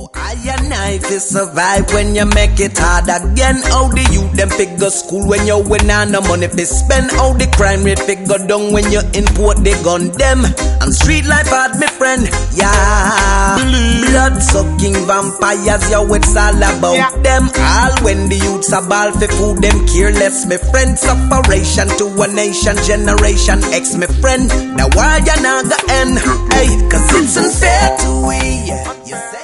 I and I fi survive when you make it hard again. How the youth them figure school when you win on no money fi spend. How the crime rate figure down when you import the gun them. And street life hard, me friend, yeah. Blood sucking vampires, yo, it's all about them. All when the youths are ball fi food them careless, me friend. Separation to a nation, generation X, me friend. Now why you not go end? Hey, cause it's unfair to we, yeah. You say